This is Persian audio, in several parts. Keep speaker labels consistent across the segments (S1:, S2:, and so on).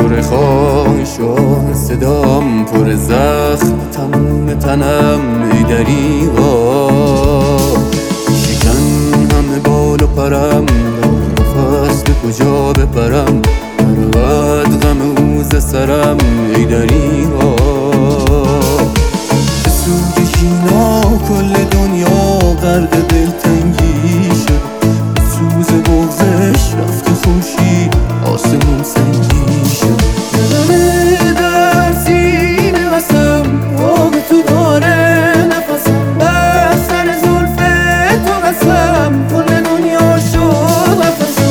S1: پر خواهش و صدام پر زخم تموم تنم ای دریغا شکن همه بال و پرم نفس به کجا بپرم برود غم او ز سرم ای دریغا به سوی کینا کل دنیا غرق دلتنگی شد به سوز بغضش رفت خوشی آسمون سنگی شد دلم در سینه بسم آب تو داره نفسم بر سر زلف تو قسم کل دنیا شد قفسم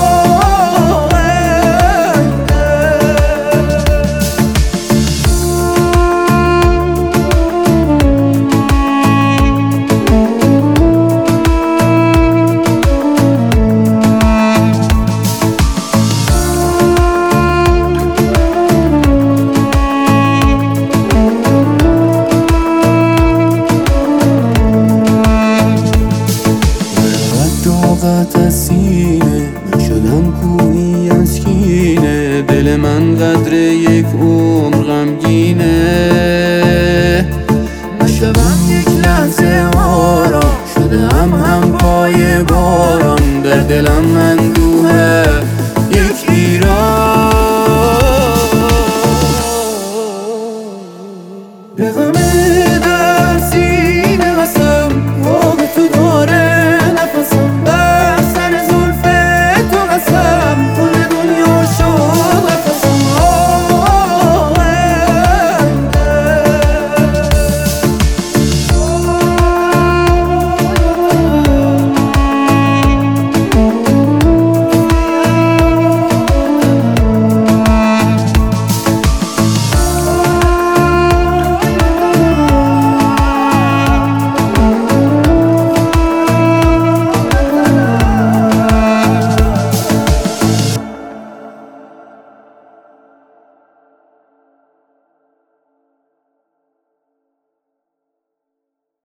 S1: طاقت از سینه شدم کوهی از کینه دل من قدر یک عمر غمگینه نشدم یک لحظه آرام شدم هم پای باران در دلم اندوه یک ایران به غم